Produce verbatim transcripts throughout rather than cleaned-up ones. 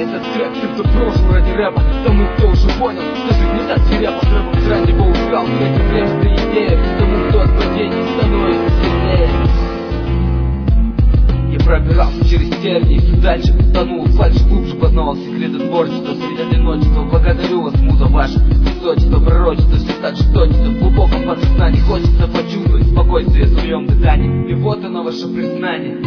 этот трек. Ты, кто прожил ради рэпа, тому, кто уже понял, что жить нельзя свирепо. С рэпом срань его украл, эти тексты идеи, тому, кто от падений становится сильнее. Я пробирался через тернии и все дальше тонул в фальши, глубже познавал секреты творчества среди одиночества. Благодарю вас, муза ваша, высочество, пророчество, все так жесточится. В глубоком подсознании хочется почувствовать спокойствие в своем дыхании. И вот оно, ваше признание.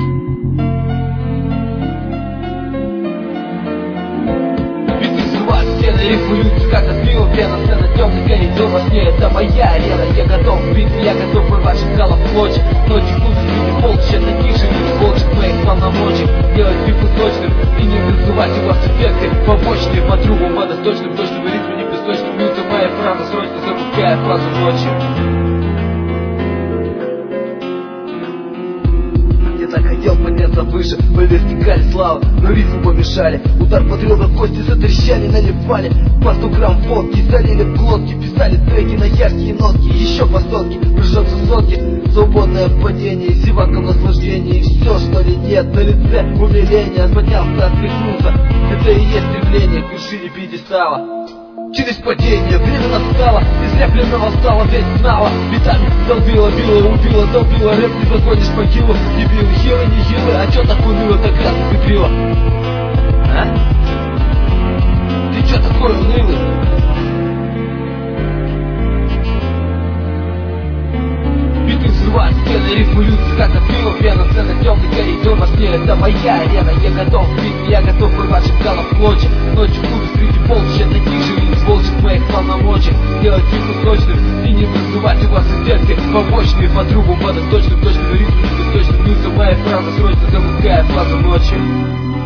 Стены рифуются, как от пива пена. Сцена темный коридор, во сне это моя арена. Я готов к битве, я готов рвать шакалов в клочья. Ночи будут среди полчища, таких же не волчек моих полномочий. Делать битву точным и не вызывать у вас эффекты побочные. По трубам водосточным, точным ритме не песочным. Бьются моя фраза, срочно запуская фазу ночи. Так хотел подняться выше, по вертикали славы, но ритму помешали. Удар под ребра, кости затрещали, наливали по сто грамм водки, залили в глотки. Писали треки на яркие нотки, еще по сотке, прыжется сотки. Свободное падение, зеваком наслаждение. И все, что ли, нет на лице умиление. Поднялся, отряхнулся, это и есть стремление к вершине пьедестала. Через падение время настало, из репленного стала весь знала. Битами долбила, била, убила, долбила. Рэп не заходишь по хилу, дебилы, хилы, не хилы. А чё так уныло, так рядом прикрыло? А? Ты чё такой унылый? Биты взрывают, стены рифмуются, как от пива пена. Сцена темный коридор, во сне это моя арена. Я готов к битве, я готов рвать шакалов в клочья. Ночью буду среди полчища, таких же волчек моих полномочий. Делать битву точным и не вызывать у вас эффекты побочные. По трубам водосточным, точным ритмом, не беспечным. Бьются моя фраза, срочно запуская фазу ночи.